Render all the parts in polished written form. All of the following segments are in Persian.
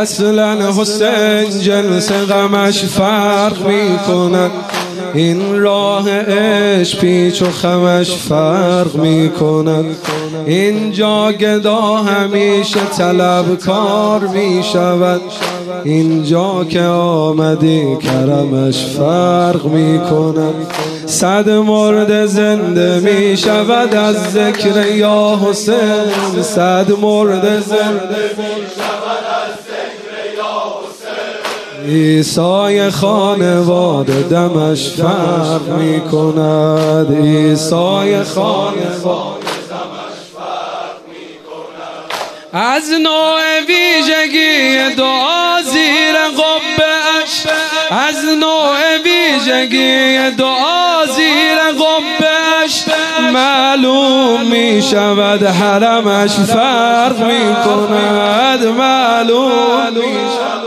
اصلا حسین جنس غمش فرق میکنن، این راه عشق پیچ و خمش فرق میکنن. اینجا گدا همیشه طلبکار میشود، اینجا که آمدی کرمش فرق میکنن. صد مرد زنده میشود از ذکر یا حسین، صد مرد زنده میشود از ذکر یا حسین. عیسی خانواده دمش فرق میکند، عیسی خانواده از نوع ویژگی دعا زیر قبه‌اش، از نوع ویژگی دعا زیر قبه‌اش معلوم می شود حرمش فرق می کند، معلوم می شود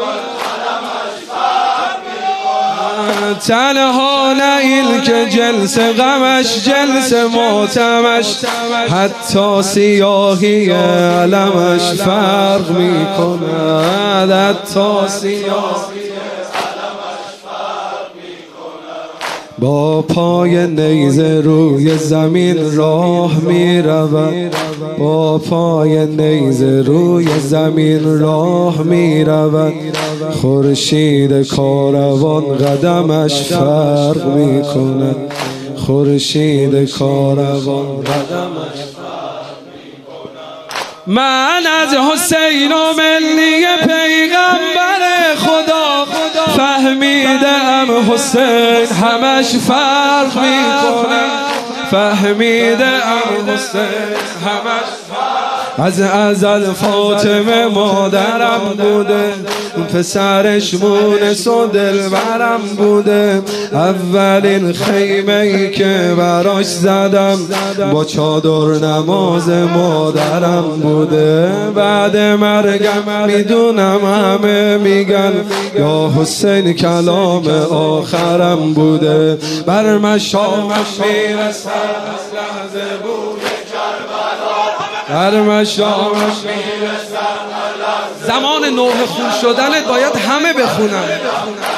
تنها نیل که جنس غمش جنس ماتمش، حتی سیاهی علمش فرق می کند، حتی سیاهی علمش فرق می کند. با پای نیزه روی زمین راه می رود، با پای نیزه روی زمین راه می رود. خورشید کاروان قدمش فرق می کند، خورشید کاروان قدمش فرق می کند. من از حسین و ملی پیغمبر خدا فهمیدم حسین همش فرق می کند، فهمیدم حسین همش فرق. از ازل فاطمه مادرم بوده، پسرش مونس و دلبرم بوده. اولین خیمه‌ای که براش زدم با چادر نماز مادرم بوده. بعد مرگم میدونم همه میگن یا حسین کلام آخرم بوده. بر مشامش میرسد از لحظه بوده کربلا، بر مشامش میرسد زمان نوح خون شدنت باید همه بخونن.